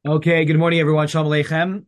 Okay, good morning, everyone. Shalom Aleichem.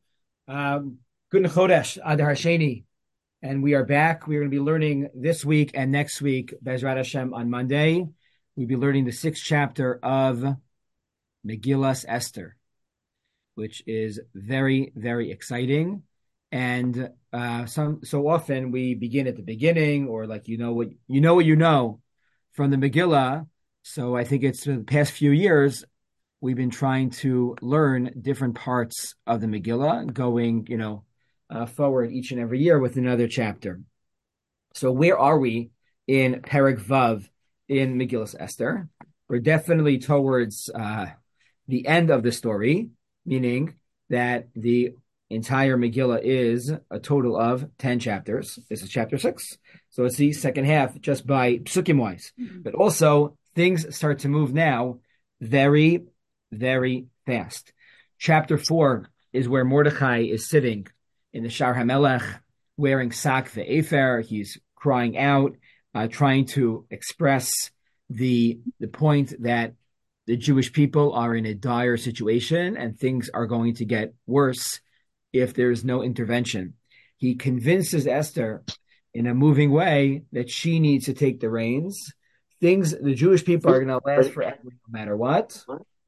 Good Chodesh, Adar Hasheni. And we are back. We're going to be learning this week and next week, Bezrat Hashem, on Monday. We'll be learning the sixth chapter of Megillas Esther, which is very, very exciting. And so often we begin at the beginning, or like what you know from the Megillah. So I think it's the past few years we've been trying to learn different parts of the Megillah, going, forward each and every year with another chapter. So where are we in Perek Vav in Megillas Esther? We're definitely towards the end of the story, meaning that the entire Megillah is a total of 10 chapters. This is chapter 6. So it's the second half just by psukim wise. But also things start to move now very, very fast. Chapter 4 is where Mordechai is sitting in the Shar HaMelech wearing sak ve'efer. He's crying out, trying to express the point that the Jewish people are in a dire situation and things are going to get worse if there's no intervention. He convinces Esther in a moving way that she needs to take the reins. The Jewish people are going to last forever no matter what.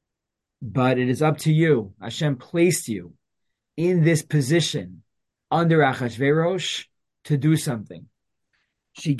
But it is up to you. Hashem placed you in this position under Achashverosh to do something. She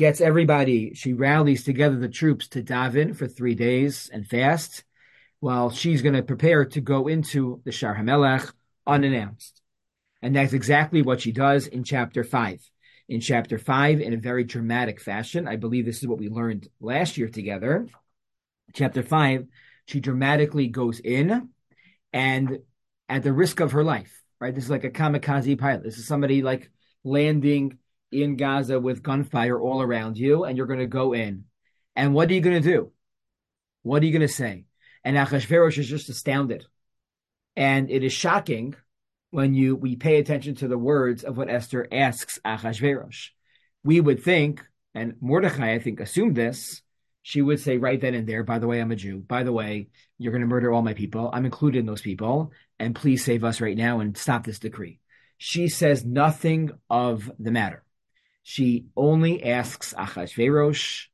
rallies together the troops to daven for 3 days and fast, while she's going to prepare to go into the Shar HaMelech unannounced. And that's exactly what she does in chapter 5. In chapter 5, in a very dramatic fashion, I believe this is what we learned last year together. Chapter 5, she dramatically goes in, and at the risk of her life, right? This is like a kamikaze pilot. This is somebody like landing in Gaza with gunfire all around you, and you're going to go in. And what are you going to do? What are you going to say? And Achashverosh is just astounded. And it is shocking when we pay attention to the words of what Esther asks Achashverosh. We would think, and Mordechai, I think, assumed this, she would say right then and there, by the way, I'm a Jew. By the way, you're going to murder all my people. I'm included in those people. And please save us right now and stop this decree. She says nothing of the matter. She only asks Achashverosh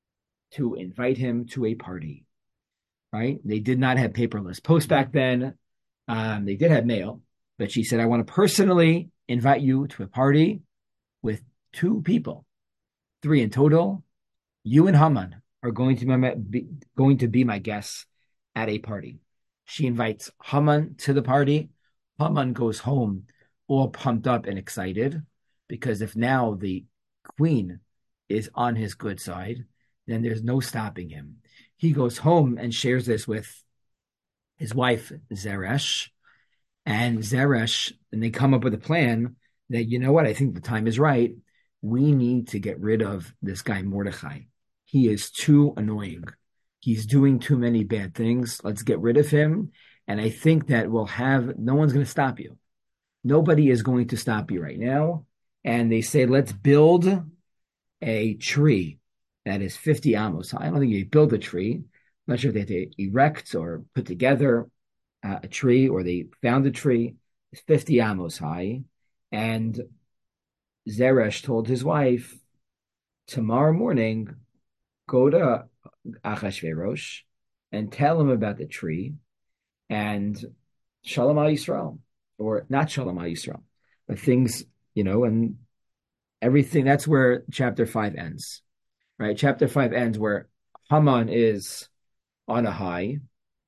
to invite him to a party, right? They did not have paperless post back then. They did have mail, but she said, I want to personally invite you to a party with 2 people, 3 in total. You and Haman are going to be my guests at a party. She invites Haman to the party. Haman goes home all pumped up and excited, because if now the queen is on his good side, then there's no stopping him. He goes home and shares this with his wife, Zeresh. And they come up with a plan that, you know what, I think the time is right. We need to get rid of this guy, Mordechai. He is too annoying. He's doing too many bad things. Let's get rid of him. And I think that no one's going to stop you. Nobody is going to stop you right now. And they say, let's build a tree that is 50 amos high. I don't think you build a tree. I'm not sure if they had to erect or put together a tree, or they found a tree. It's 50 amos high. And Zeresh told his wife, tomorrow morning, go to Achashverosh and tell him about the tree, and Shalom Al Yisrael, or not Shalom Al Yisrael, but things, and everything. That's where chapter 5 ends, right? Chapter 5 ends where Haman is on a high.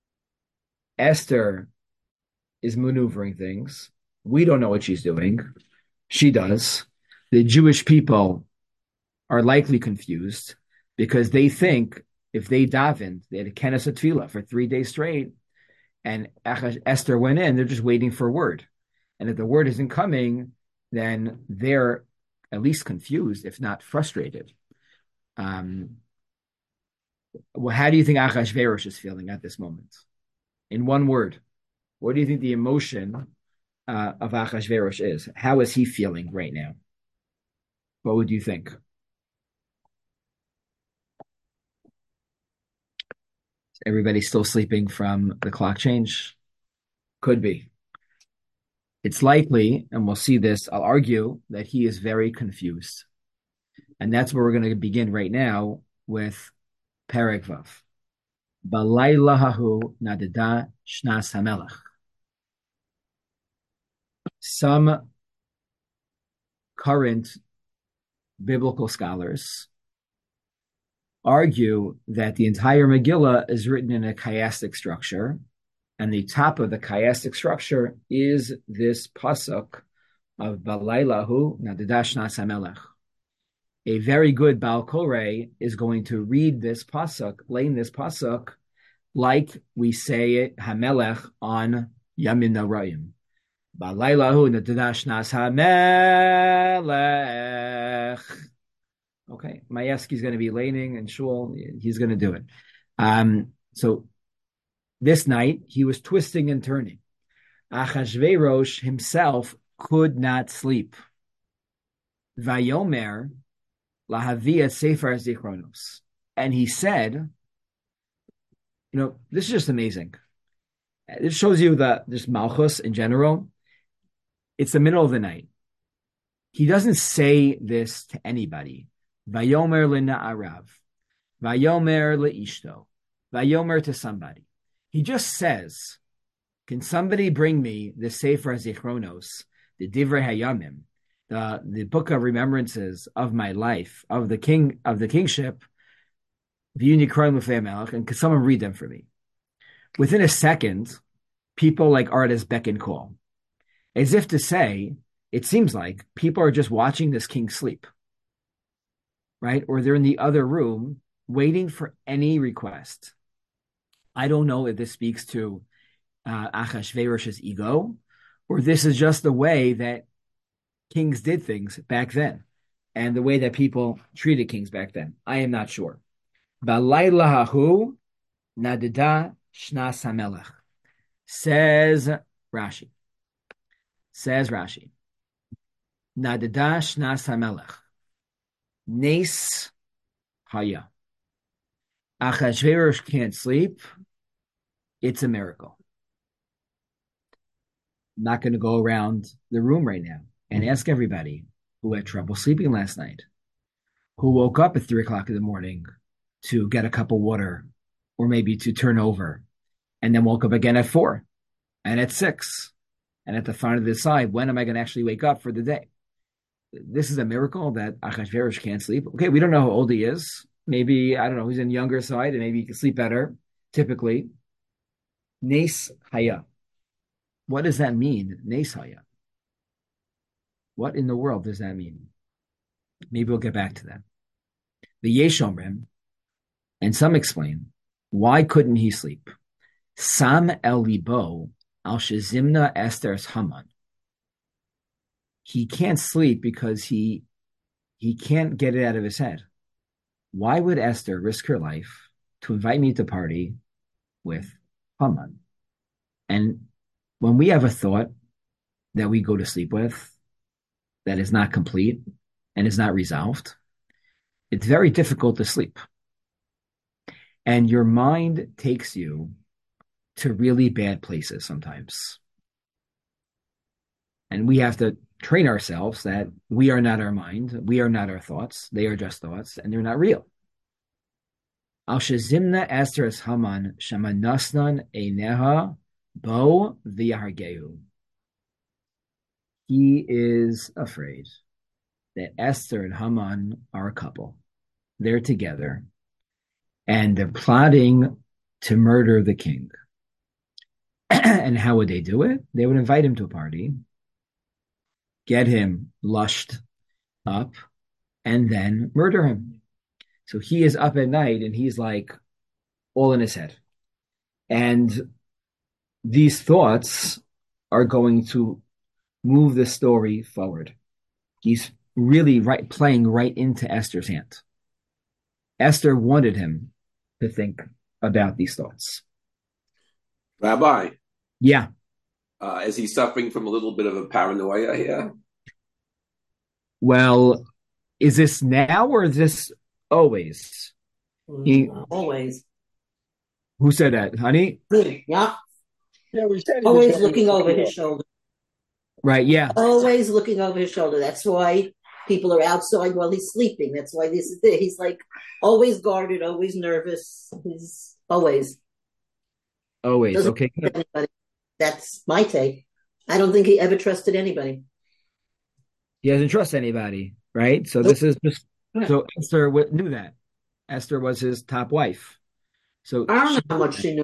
Esther is maneuvering things. We don't know what she's doing. She does. The Jewish people are likely confused because they think if they davened, they had a kenes tefillah for 3 days straight, and Esther went in, they're just waiting for a word. And if the word isn't coming, then they're at least confused, if not frustrated. Well, how do you think Achashverosh is feeling at this moment? In one word, what do you think the emotion of Achashverosh is? How is he feeling right now? What would you think? Everybody still sleeping from the clock change? Could be. It's likely, and we'll see this, I'll argue that he is very confused. And that's where we're going to begin right now with Perek Vav. Balayla hahu nadada shnas hamelech. Some current biblical scholars argue that the entire Megillah is written in a chiastic structure, and the top of the chiastic structure is this pasuk of Balaylahu nadada shnas hamelech. A very good Baal Koreh is going to read this pasuk, laying this pasuk, like we say it Hamelech on Yamin Narayim. Balaylahu nadadash nas Hamelech. Okay, Mayeski's going to be laning and Shul. He's going to do it. So this night he was twisting and turning. Achashverosh himself could not sleep. Vayomer Lahavia Sefer Zichronos. And he said, this is just amazing. It shows you that just Malchus in general, it's the middle of the night. He doesn't say this to anybody. Vayomer le'na'arav. Vayomer le'ishto. Vayomer to somebody. He just says, can somebody bring me the Sefer Zichronos, the Divrei Hayamim, the book of remembrances of my life, of the kingship, and could someone read them for me? Within a second, people like artists beck and call, as if to say, it seems like people are just watching this king sleep, right? Or they're in the other room waiting for any request. I don't know if this speaks to Achashverosh's ego, or this is just the way that kings did things back then, and the way that people treated kings back then. I am not sure. Balayla hahu nadada shnas hamelech. Says Rashi. Nadada shnas hamelech. Nes haya. Achashverosh can't sleep. It's a miracle. I'm not going to go around the room right now and ask everybody who had trouble sleeping last night, who woke up at 3:00 in the morning to get a cup of water, or maybe to turn over, and then woke up again at 4 and at 6, and at the front of the side, when am I going to actually wake up for the day? This is a miracle that Achashverosh can't sleep. Okay, we don't know how old he is. Maybe, I don't know, he's in the younger side, and maybe he can sleep better, typically. Nes haya. What does that mean, Nes haya? What in the world does that mean? Maybe we'll get back to that. The Yeshomrim, and some explain, why couldn't he sleep? Sam el libo al shezimna Esther's Haman. He can't sleep because he can't get it out of his head. Why would Esther risk her life to invite me to party with Haman? And when we have a thought that we go to sleep with that is not complete and is not resolved, it's very difficult to sleep. And your mind takes you to really bad places sometimes. And we have to train ourselves that we are not our mind, we are not our thoughts, they are just thoughts, and they're not real. Al shezimna Esther es Haman shamanasnan eineha bo v'yahargehu. He is afraid that Esther and Haman are a couple. They're together, and they're plotting to murder the king. And how would they do it? They would invite him to a party, get him lushed up, and then murder him. So he is up at night, and he's like all in his head. And these thoughts are going to move the story forward. He's really playing right into Esther's hand. Esther wanted him to think about these thoughts. Rabbi. Yeah. Is he suffering from a little bit of a paranoia here? Well, is this now or is this always? Always. Who said that, honey? Yeah. Yeah, we said he was Always very looking over insecure. his shoulder. Right. Yeah. Always looking over his shoulder. That's why people are outside while he's sleeping. That's why this is there. He's like always guarded, always nervous. He's always Always. doesn't Okay. Good. trust anybody. That's my take. I don't think he ever trusted anybody. He doesn't trust anybody. Right. So Nope. this is just so Esther knew that Esther was his top wife. So I don't know she how knew much that. she knew.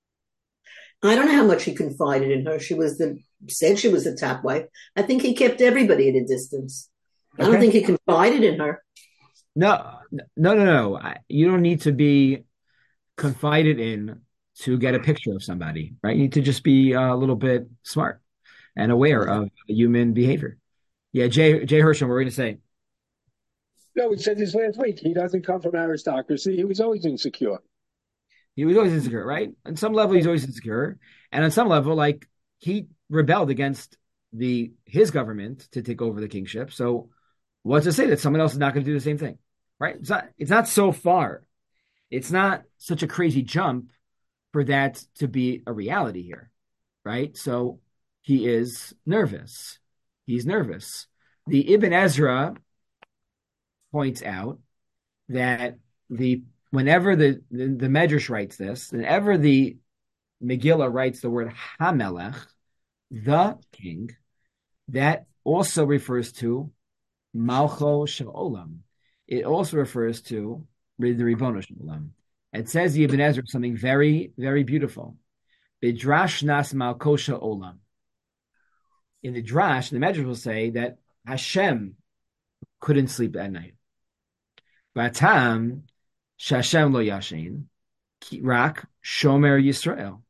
I don't know how much he confided in her. She was the said she was the top wife. I think he kept everybody at a distance. I don't Okay. think he confided in her. No, no. You don't need to be confided in to get a picture of somebody, right? You need to just be a little bit smart and aware of human behavior. Yeah, Jay Hershon, what were we going to say? No, we said this last week. He doesn't come from aristocracy. He was always insecure. He was always insecure, right? On some level, he's always insecure, and on some level, like he rebelled against his government to take over the kingship. So, what's to say that someone else is not going to do the same thing, right? It's not so far. It's not such a crazy jump for that to be a reality here, right? So he is nervous. He's nervous. The Ibn Ezra points out that whenever the Medrash writes this, whenever the Megillah writes the word Hamelech, the king, that also refers to Malcho She'olam. It also refers to the Ribono She'olam. It says the Ibn Ezra something very, very beautiful. Bidrash nas Malcho She'olam. In the Drash, the Medrash will say that Hashem couldn't sleep at night. Vatam Shashem lo yashin rak shomer Yisrael.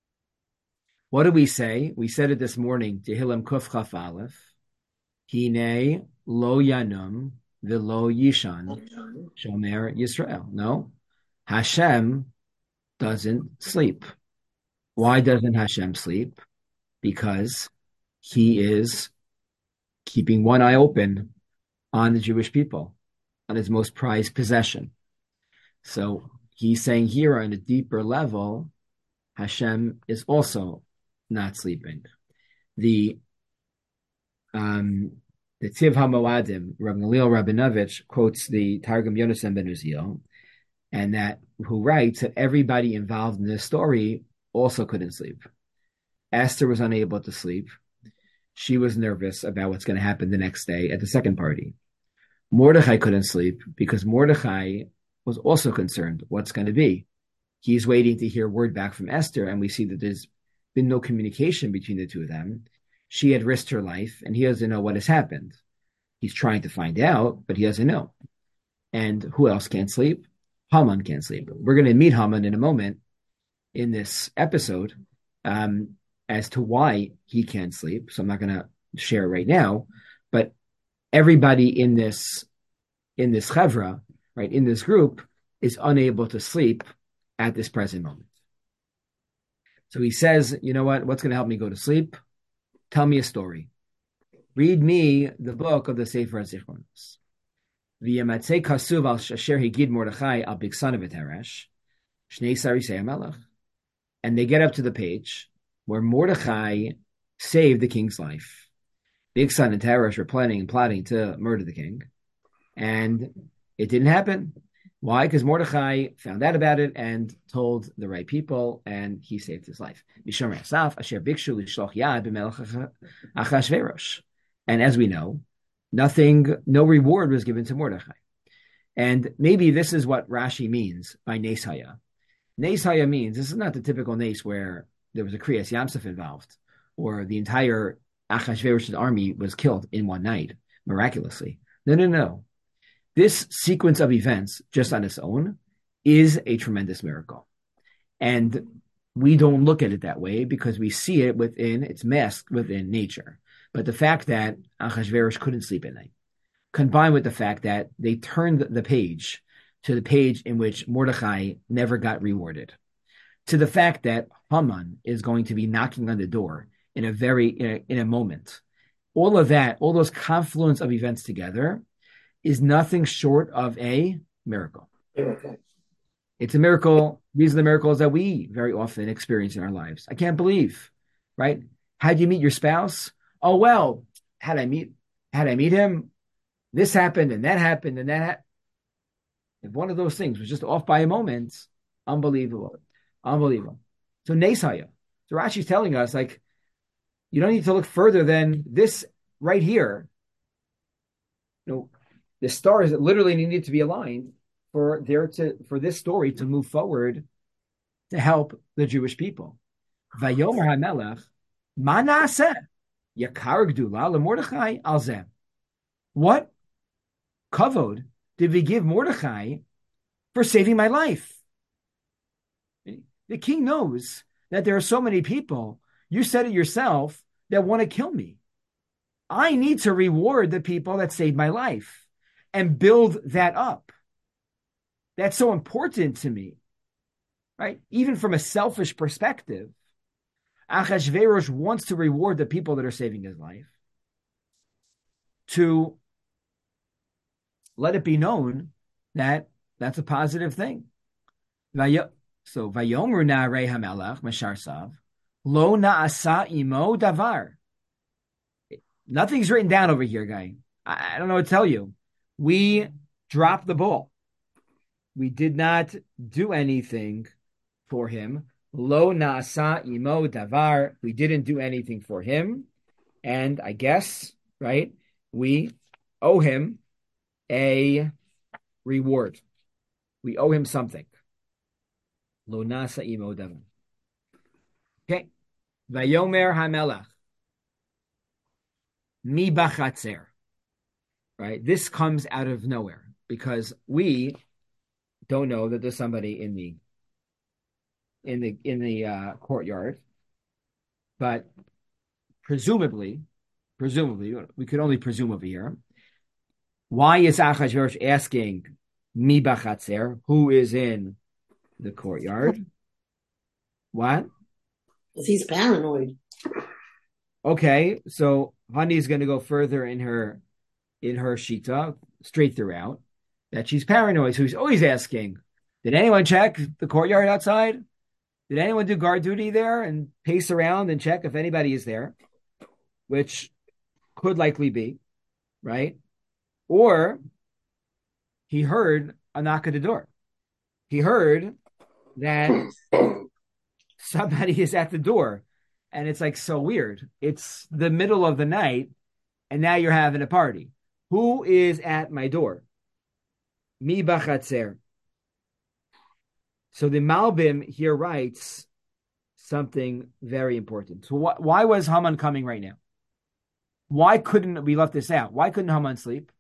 What do we say? We said it this morning. Tehillim Kuf Chaf Aleph. Hine lo yanum v'lo yishan shomer Yisrael. No, Hashem doesn't sleep. Why doesn't Hashem sleep? Because he is keeping one eye open on the Jewish people, on his most prized possession. So he's saying here on a deeper level, Hashem is also not sleeping. The Tiv HaMoadim, Rabbi Gamliel Rabinovich quotes the Targum Yonasan ben Uziel, and who writes that everybody involved in this story also couldn't sleep. Esther was unable to sleep. She was nervous about what's going to happen the next day at the second party. Mordechai couldn't sleep because Mordechai was also concerned what's going to be. He's waiting to hear word back from Esther, and we see that there's been no communication between the two of them. She had risked her life, and he doesn't know what has happened. He's trying to find out, but he doesn't know. And who else can't sleep? Haman can't sleep. We're going to meet Haman in a moment in this episode as to why he can't sleep. So I'm not going to share it right now, but everybody in this chevra, right, in this group, is unable to sleep at this present moment. So he says, you know what? What's going to help me go to sleep? Tell me a story. Read me the book of the Sefer HaZichronos. V'yamatzei kasuv al asher higid Mordechai al bigsan of Teresh, shnei sarisei hamelech. And they get up to the page where Mordechai saved the king's life. Bigsan and Teresh were planning and plotting to murder the king. And it didn't happen. Why? Because Mordechai found out about it and told the right people, and he saved his life. And as we know, no reward was given to Mordechai. And maybe this is what Rashi means by Nes Haya. Nes Haya means, this is not the typical Nes where there was a Kriyas Yamsuf involved, or the entire Achashverosh's army was killed in one night, miraculously. No. This sequence of events, just on its own, is a tremendous miracle. And we don't look at it that way because we see it it's masked within nature. But the fact that Achashverosh couldn't sleep at night, combined with the fact that they turned the page to the page in which Mordechai never got rewarded, to the fact that Haman is going to be knocking on the door in a moment. All of that, all those confluence of events together, is nothing short of a miracle. It's a miracle. These are the miracles that we very often experience in our lives. I can't believe, right? How'd you meet your spouse? Oh, well, how'd I meet him? This happened and that happened and that. If one of those things was just off by a moment, unbelievable. Unbelievable. So Nesaya. So Rashi's telling us, like, you don't need to look further than this right here. The stars literally needed to be aligned for this story to move forward to help the Jewish people. Vayomer HaMelech, Ma na'aseh? Yakar gdula leMordechai al zeh. What kavod did we give Mordechai for saving my life? The king knows that there are so many people, you said it yourself, that want to kill me. I need to reward the people that saved my life and build that up. That's so important to me, right? Even from a selfish perspective, Achashverosh wants to reward the people that are saving his life, to let it be known that that's a positive thing. So, Vayomer na'arei hamelech mashar sav lo na'asa imo davar. Nothing's written down over here, guy. I don't know what to tell you. We dropped the ball. We did not do anything for him. Lo na'asa imo davar. We didn't do anything for him. And I guess, right, we owe him a reward. We owe him something. Lo na'asa imo davar. Okay. Vayomer hamelach. Mi bachatzer. Right? This comes out of nowhere because we don't know that there's somebody in the courtyard, but presumably, we could only presume over here. Why is Achashverosh asking mi bachatzer? Who is in the courtyard? What? Because he's paranoid. Okay, so Hani is going to go further in her shita straight throughout that she's paranoid. So he's always asking, did anyone check the courtyard outside? Did anyone do guard duty there and pace around and check if anybody is there? Which could likely be, right? Or he heard a knock at the door. He heard that somebody is at the door. And it's like so weird. It's the middle of the night, and now you're having a party. Who is at my door? Mi bachatzer. So the Malbim here writes something very important. So why was Haman coming right now? Why couldn't we left this out? Why couldn't Haman sleep?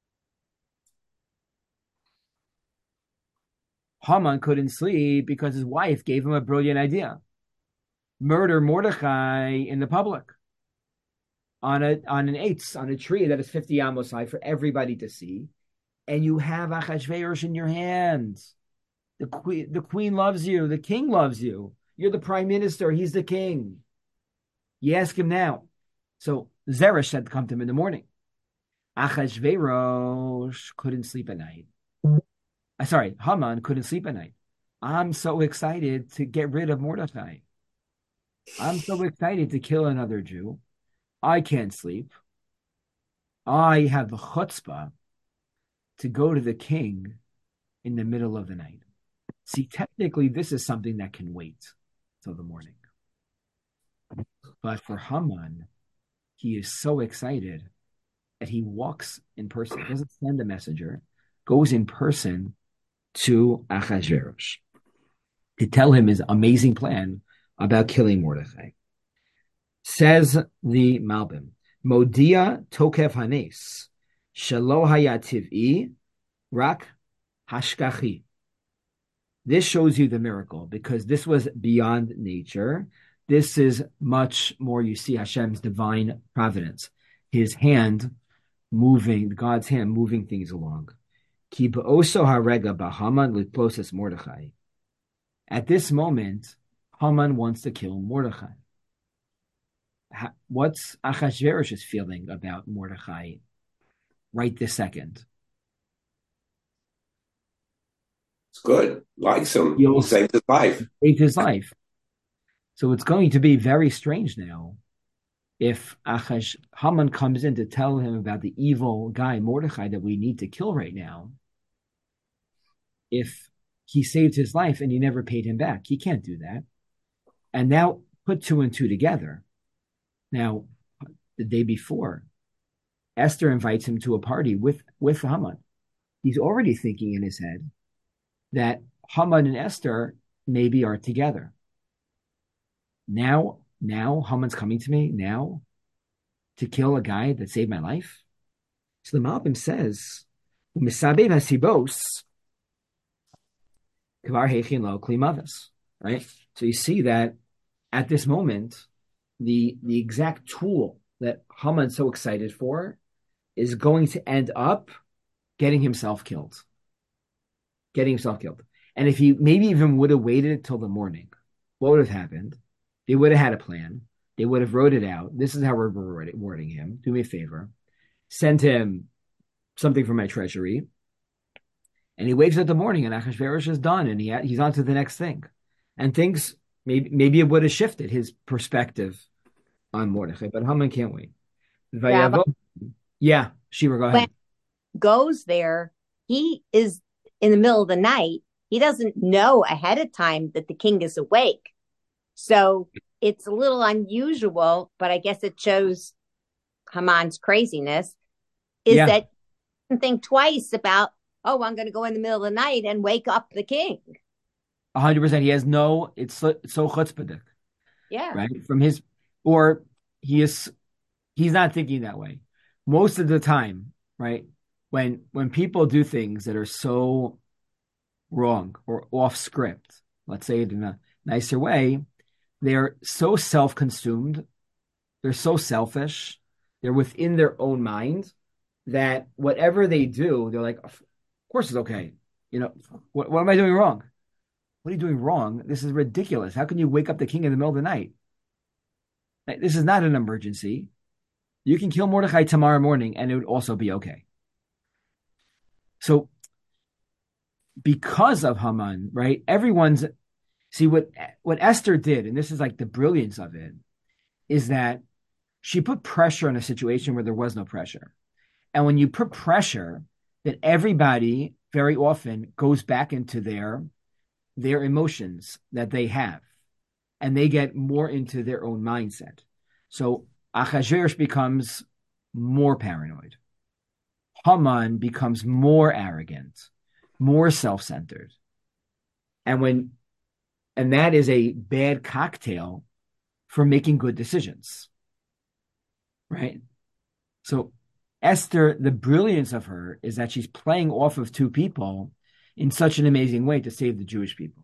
Haman couldn't sleep because his wife gave him a brilliant idea. Murder Mordechai in the public on a tree that is 50 amos high for everybody to see, and you have Achashverosh in your hands. The queen loves you, the king loves you. You're the prime minister, he's the king. You ask him now. So Zeresh had to come to him in the morning. Achashverosh couldn't sleep at night. Haman couldn't sleep at night. I'm so excited to get rid of Mordechai. I'm so excited to kill another Jew. I can't sleep. I have the chutzpah to go to the king in the middle of the night. See, technically, this is something that can wait till the morning. But for Haman, he is so excited that he walks in person. He doesn't send a messenger, goes in person to Achashverosh to tell him his amazing plan about killing Mordechai. Says the Malbim, Modia Tokev Hanes, Shelo Haya Tiv'i, Rak Hashkachi. This shows you the miracle because this was beyond nature. This is much more, you see Hashem's divine providence. His hand moving, God's hand moving things along. Ki ba'oso harega b'Haman litploses Mordechai. At this moment, Haman wants to kill Mordechai. What's Achashverosh's feeling about Mordechai right this second? It's good. Likes him. He'll Saved his life. save his life. So it's going to be very strange now if Haman comes in to tell him about the evil guy Mordechai that we need to kill right now. If he saved his life and he never paid him back, he can't do that. And now put two and two together. Now, the day before, Esther invites him to a party with Haman. He's already thinking in his head that Haman and Esther maybe are together. Now Haman's coming to me now to kill a guy that saved my life. So the Malbim says, "Misabev hasibos kvar hechin lo kli mavis." Right. So you see that at this moment, the exact tool that Haman's so excited for is going to end up getting himself killed. And if he maybe even would have waited till the morning, what would have happened? They would have had a plan. They would have wrote it out. This is how we're rewarding him. Do me a favor. Send him something from my treasury. And he wakes up in the morning and Achashverosh is done and he's on to the next thing. And things, maybe it would have shifted his perspective on Mordechai, but Haman can't wait. Yeah, Shira, go ahead. When he goes there, he is in the middle of the night. He doesn't know ahead of time that the king is awake. So it's a little unusual, but I guess it shows Haman's craziness, that he doesn't think twice about, I'm going to go in the middle of the night and wake up the king. 100%. He has it's so chutzpahdik. Yeah. Right? He's not thinking that way. Most of the time, right? When people do things that are so wrong or off script, let's say it in a nicer way, they're so self-consumed, they're so selfish, they're within their own mind that whatever they do, they're like, of course it's okay. What am I doing wrong? What are you doing wrong? This is ridiculous. How can you wake up the king in the middle of the night? This is not an emergency. You can kill Mordechai tomorrow morning and it would also be okay. So because of Haman, right, see what Esther did, and this is like the brilliance of it, is that she put pressure on a situation where there was no pressure. And when you put pressure, then everybody very often goes back into their emotions that they have, and they get more into their own mindset. So Achashverosh becomes more paranoid. Haman becomes more arrogant, more self-centered. And that is a bad cocktail for making good decisions. Right? So Esther, the brilliance of her is that she's playing off of two people in such an amazing way to save the Jewish people.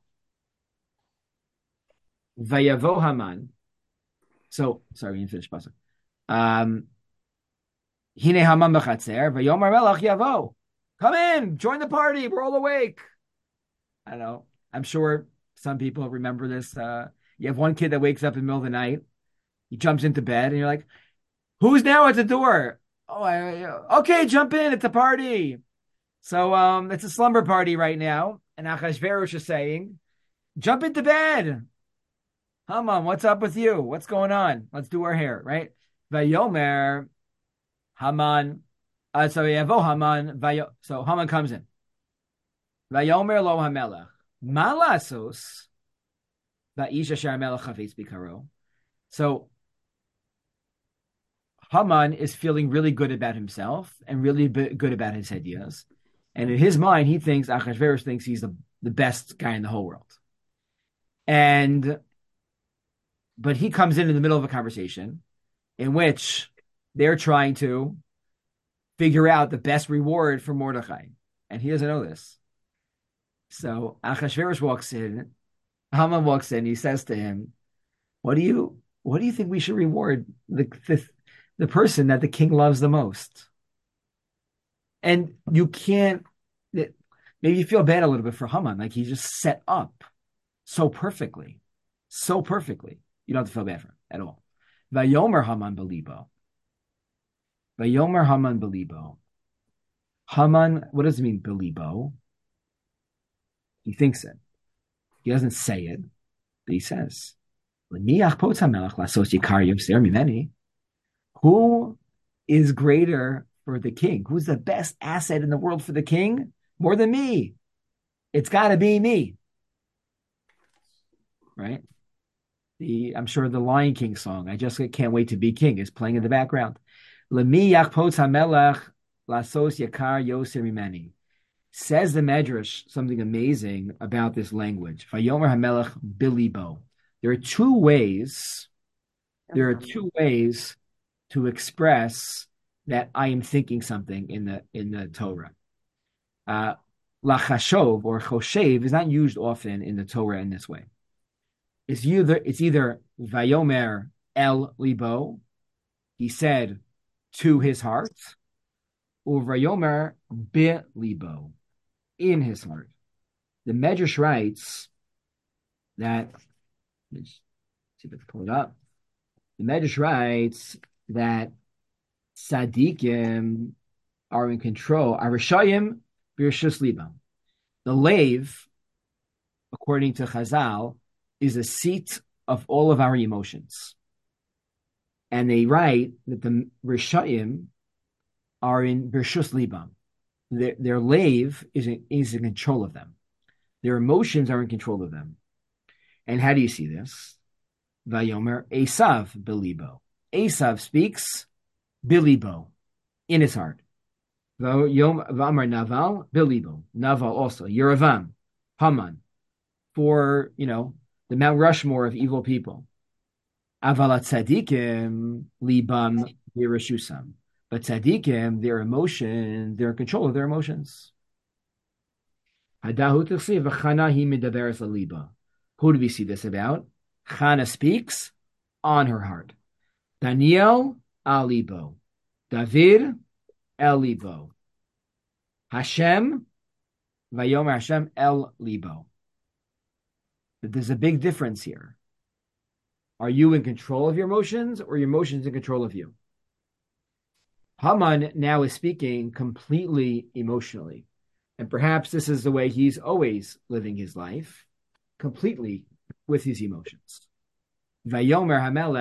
Vayavo Haman. So, sorry, we didn't finish pasuk. Hine Haman b'chatzer, vayomar melach yavo. Come in, join the party. We're all awake. I don't know. I'm sure some people remember this. You have one kid that wakes up in the middle of the night. He jumps into bed, and you're like, "Who's now at the door?" Okay, jump in. It's a party. So it's a slumber party right now. And Achashverosh is saying, jump into bed. Haman, what's up with you? What's going on? Let's do our hair, right? Vayomer Haman. So Haman comes in. Vayomer lo hamelech. Malasos. Va'ish asher hamelech chavetz bikaro. So Haman is feeling really good about himself and really good about his ideas. And in his mind, he thinks, Achashverosh thinks he's the best guy in the whole world. But he comes in the middle of a conversation in which they're trying to figure out the best reward for Mordechai. And he doesn't know this. So Achashverosh walks in, Haman walks in, he says to him, what do you think we should reward the person that the king loves the most? And you can't, maybe you feel bad a little bit for Haman, like he just set up so perfectly. You don't have to feel bad for him at all. Vayomer Haman belibo. Haman, what does it mean, belibo? He thinks it. He doesn't say it, but he says, who is greater for the king? Who's the best asset in the world for the king? More than me. It's got to be me. Right? I'm sure the Lion King song, I just can't wait to be king, is playing in the background. Says the Medrash something amazing about this language. Vayomer Hamelech bilibo. There are two ways to express that I am thinking something in the Torah. Lachashov or choshev is not used often in the Torah in this way. It's either Vayomer el libo, he said to his heart, or Vayomer bi libo, in his heart. The Medrash writes that, let's see if I can pull it up. The Medrash writes that tzaddikim are in control. Arishayim b'rishus libam. The lave, according to Chazal, is a seat of all of our emotions. And they write that the Rishayim are in b'rishus libam. Their lave is in control of them. Their emotions are in control of them. And how do you see this? Vayomer Esav bilibo. Esav speaks bilibo, in his heart. V'amar Naval bilibo. Naval also. Yeravam, Haman, for the Mount Rushmore of evil people. Avalat tzadikim libam yirashusam. But tzaddikim, their emotion, they're in control of their emotions. Who do we see this about? Chana speaks on her heart. Daniel al libo. David el libo. Hashem, Vayomer Hashem el libo. But there's a big difference here. Are you in control of your emotions, or your emotions in control of you? Haman now is speaking completely emotionally. And perhaps this is the way he's always living his life, completely with his emotions. Vayomer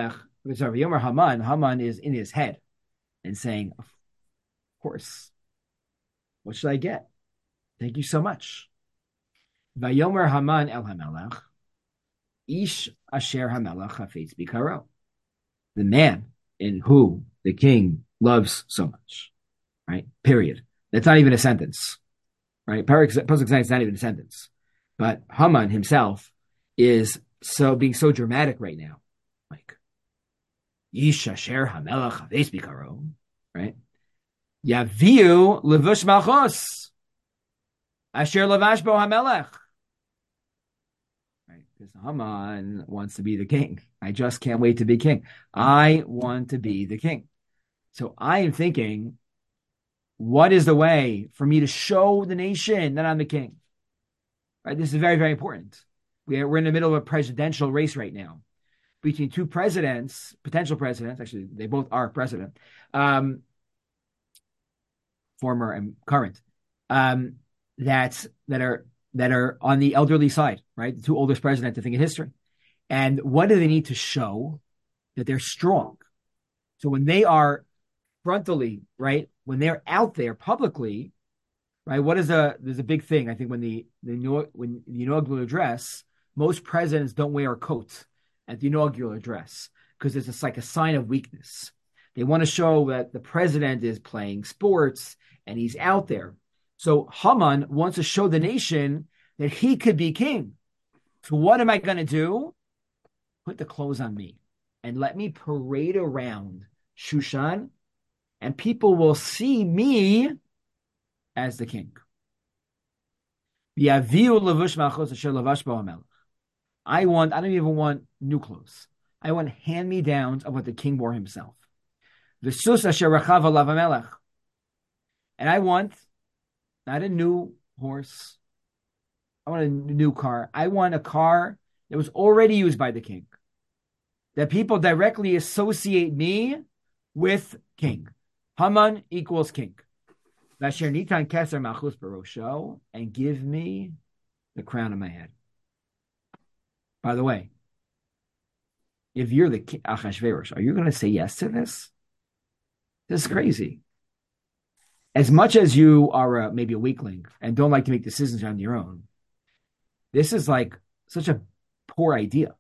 Haman is in his head and saying, of course, what should I get? Thank you so much. Vayomer Haman el Hamelech, Ish Asher Hamelech Hafetz Bikaro. The man in who the king loves so much, right? Period. That's not even a sentence, right? Pasuk is not even a sentence. But Haman himself is being so dramatic right now. Like, Ish Asher Hamelech Hafetz Bikaro, right? Yaviu Levush Malchus Asher Lavash Bo Hamelech. Right? Because Haman wants to be the king. I just can't wait to be king. I want to be the king. So I am thinking, what is the way for me to show the nation that I'm the king? Right? This is very, very important. We're in the middle of a presidential race right now between two presidents, potential presidents. Actually, they both are president, former and current, that are on the elderly side, right? The two oldest presidents, I think, in history. And what do they need to show? That they're strong. So when they are frontally, right, when they're out there publicly, right, there's a big thing. I think when the inaugural address, most presidents don't wear a coat at the inaugural address because it's like a sign of weakness. They want to show that the president is playing sports and he's out there. So Haman wants to show the nation that he could be king. So what am I going to do? Put the clothes on me and let me parade around Shushan, and people will see me as the king. I don't even want new clothes. I want hand-me-downs of what the king wore himself. And I want not a new horse. I want a new car. I want a car that was already used by the king. That people directly associate me with king. Haman equals king. And give me the crown of my head. By the way, if you're the Achashverosh, are you going to say yes to this? This is crazy. As much as you are maybe a weakling and don't like to make decisions on your own, this is like such a poor idea.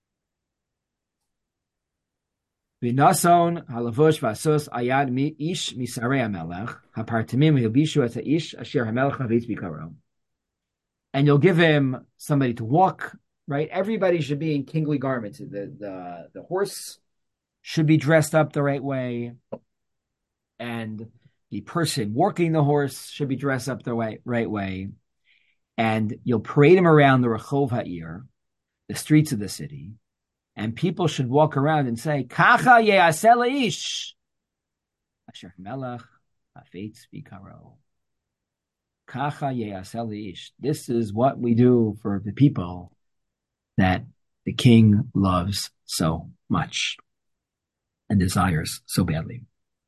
V'nason halavush v'asos ayad ish misarei hamelech hapartimim hilbishu et haish asher hamelech havitz bikaro. And you'll give him somebody to walk, right? Everybody should be in kingly garments. The horse should be dressed up the right way, and the person walking the horse should be dressed up the right way. And you'll parade him around the Rechov Ha'ir, the streets of the city, and people should walk around and say, Kacha ye'aseh la'ish, asher melech hafetz bikaro. Kacha ye'aseh la'ish. This is what we do for the people that the king loves so much and desires so badly.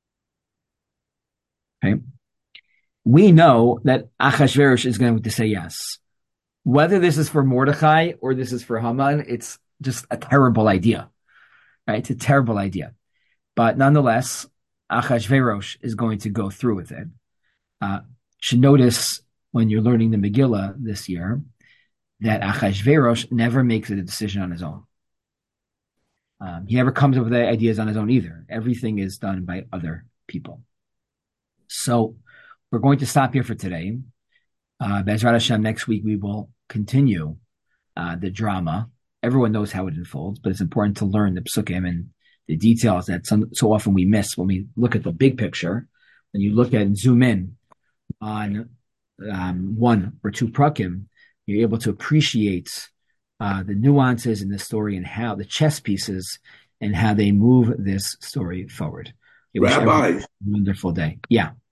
Okay. We know that Achashverosh is going to say yes. Whether this is for Mordechai or this is for Haman, it's just a terrible idea. Right? It's a terrible idea. But nonetheless, Achashverosh is going to go through with it. Should notice when you're learning the Megillah this year that Achashverosh never makes a decision on his own. He never comes up with ideas on his own either. Everything is done by other people. So we're going to stop here for today. Be'ezrat Hashem, next week we will continue the drama. Everyone knows how it unfolds, but it's important to learn the psukim and the details that so often we miss when we look at the big picture. When you look at and zoom in on one or two prakim, you're able to appreciate the nuances in the story and how the chess pieces and how they move this story forward. Rabbi, wonderful day. Yeah.